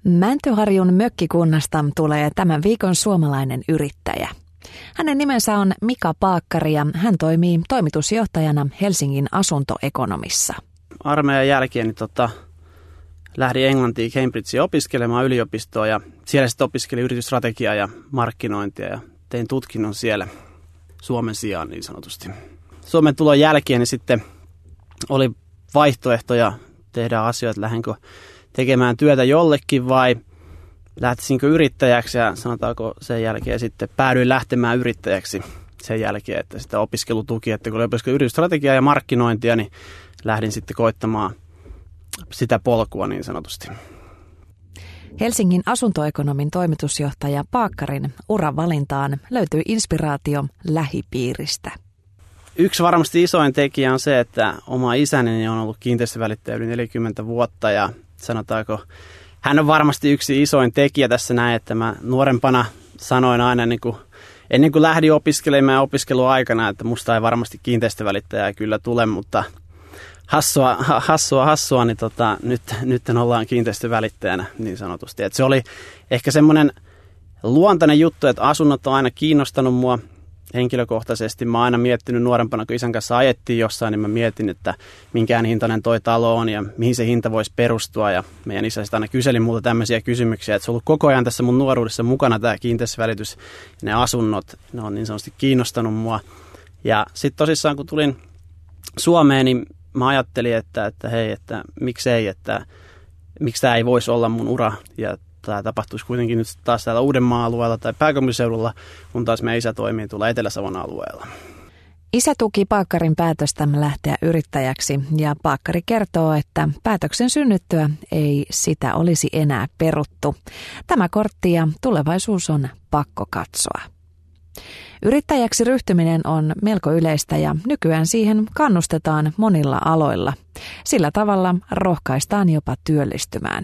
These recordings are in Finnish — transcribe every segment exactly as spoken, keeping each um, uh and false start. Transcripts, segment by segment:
Mäntyharjun mökkikunnasta tulee tämän viikon suomalainen yrittäjä. Hänen nimensä on Mika Paakkari ja hän toimii toimitusjohtajana Helsingin asuntoekonomissa. Armeijan jälkeen niin tota, lähdin Englantiin Cambridgeen opiskelemaan yliopistoa ja siellä sitten opiskelin yritysstrategiaa ja markkinointia ja tein tutkinnon siellä Suomen sijaan niin sanotusti. Suomen tulon jälkeen niin sitten oli vaihtoehtoja tehdä asioita, lähdenkö tekemään työtä jollekin vai lähtisinkö yrittäjäksi ja sanotaanko sen jälkeen sitten päädyin lähtemään yrittäjäksi sen jälkeen, että sitä opiskelutuki, että kun oli opiskellut yritysstrategiaa ja markkinointia, niin lähdin sitten koittamaan sitä polkua niin sanotusti. Helsingin asuntoekonomin toimitusjohtaja Paakkarin uravalintaan löytyy inspiraatio lähipiiristä. Yksi varmasti isoin tekijä on se, että oma isäni on ollut kiinteistövälittäjä yli neljäkymmentä vuotta ja sanotaanko, hän on varmasti yksi isoin tekijä tässä näin, että mä nuorempana sanoin aina niin kuin, ennen kuin lähdin opiskelemaan opiskeluaikana, että musta ei varmasti kiinteistövälittäjää kyllä tule, mutta hassua, hassua, hassua niin tota, nyt, nyt ollaan kiinteistövälittäjänä niin sanotusti. Et se oli ehkä semmoinen luontainen juttu, että asunnot on aina kiinnostanut mua henkilökohtaisesti. Mä oon aina miettinyt nuorempana, kun isän kanssa ajettiin jossain, niin mä mietin, että minkään hintainen toi talo on ja mihin se hinta voisi perustua. Ja meidän isä sitten aina kyseli multa tämmöisiä kysymyksiä, että se on ollut koko ajan tässä mun nuoruudessa mukana tämä kiinteistövälitys ja ne asunnot. Ne on niin sanotusti kiinnostanut mua. Ja sitten tosissaan, kun tulin Suomeen, niin mä ajattelin, että, että hei, että miksei, että miksi tämä ei voisi olla mun ura. Ja tämä tapahtuisi kuitenkin nyt taas täällä Uudenmaan alueella tai pääkaupunkiseudulla, kun taas meidän isä toimii tuolla Etelä-Savon alueella. Isä tuki Paakkarin päätöstä lähteä yrittäjäksi ja Paakkari kertoo, että päätöksen synnyttyä ei sitä olisi enää peruttu. Tämä kortti ja tulevaisuus on pakko katsoa. Yrittäjäksi ryhtyminen on melko yleistä ja nykyään siihen kannustetaan monilla aloilla. Sillä tavalla rohkaistaan jopa työllistymään.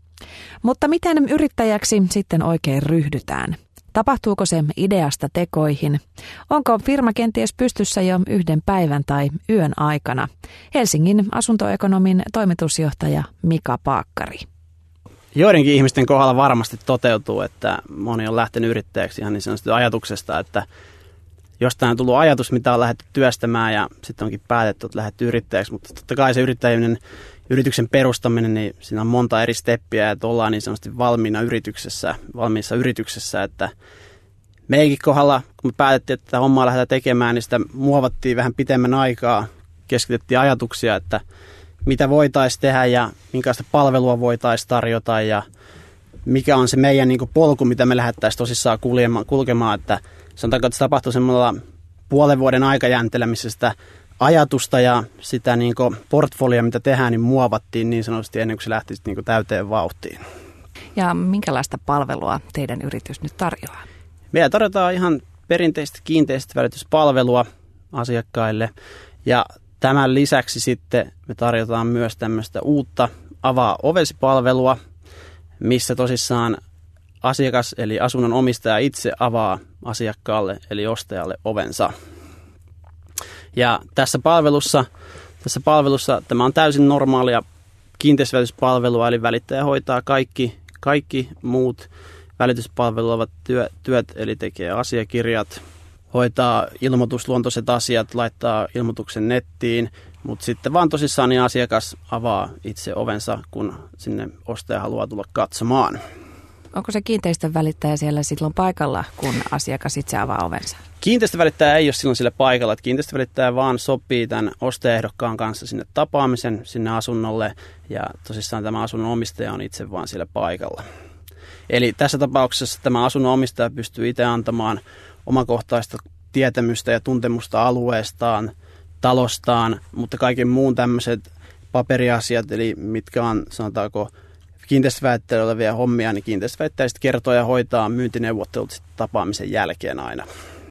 Mutta miten yrittäjäksi sitten oikein ryhdytään? Tapahtuuko se ideasta tekoihin? Onko firma kenties pystyssä jo yhden päivän tai yön aikana? Helsingin asuntoekonomin toimitusjohtaja Mika Paakkari. Joidenkin ihmisten kohdalla varmasti toteutuu, että moni on lähtenyt yrittäjäksi ihan niin sanotusti ajatuksesta, että jostain on tullut ajatus, mitä on lähdetty työstämään ja sitten onkin päätetty, että lähdetty yrittäjäksi, mutta totta kai se yrittäjyyden yrityksen perustaminen, niin siinä on monta eri steppiä, että ollaan niin sanotusti valmiina yrityksessä, valmiissa yrityksessä, että meidänkin kohdalla, kun me päätettiin, että tätä hommaa lähdetään tekemään, niin sitä muovattiin vähän pitemmän aikaa, keskitettiin ajatuksia, että mitä voitaisiin tehdä ja minkälaista palvelua voitaisiin tarjota ja mikä on se meidän niin kuin polku, mitä me lähdettäisiin tosissaan kulkemaan, että sanotaanko, että se tapahtui semmoilla puolen vuoden aikajänteellä, missä sitä ajatusta ja sitä niin kuin portfolioa, mitä tehdään, niin muovattiin niin sanotusti ennen kuin se lähti niin kuin täyteen vauhtiin. Ja minkälaista palvelua teidän yritys nyt tarjoaa? Meillä tarjotaan ihan perinteistä kiinteistövälityspalvelua asiakkaille ja tämän lisäksi sitten me tarjotaan myös tämmöistä uutta avaa ovesi-palvelua, missä tosissaan asiakas eli asunnon omistaja itse avaa asiakkaalle eli ostajalle ovensa. Ja tässä palvelussa, tässä palvelussa tämä on täysin normaalia kiinteistövälityspalvelua, eli välittäjä hoitaa kaikki, kaikki muut välityspalvelulla ovat työ, työt, eli tekee asiakirjat, hoitaa ilmoitusluontoiset asiat, laittaa ilmoituksen nettiin, mutta sitten vaan tosissaan niin asiakas avaa itse ovensa, kun sinne ostaja haluaa tulla katsomaan. Onko se kiinteistönvälittäjä siellä silloin paikalla, kun asiakas itse avaa ovensa? Kiinteistönvälittäjä ei ole silloin sillä paikalla. Että kiinteistönvälittäjä vaan sopii tämän ostajaehdokkaan kanssa sinne tapaamisen, sinne asunnolle. Ja tosissaan tämä asunnon omistaja on itse vaan siellä paikalla. Eli tässä tapauksessa tämä asunnon omistaja pystyy itse antamaan omakohtaista tietämystä ja tuntemusta alueestaan, talostaan, mutta kaiken muun tämmöiset paperiasiat, eli mitkä on, sanotaanko, kiinteistövälittäjällä olevia hommia, niin kiinteistövälittäjä kertoo ja hoitaa myyntineuvottelut tapaamisen jälkeen aina.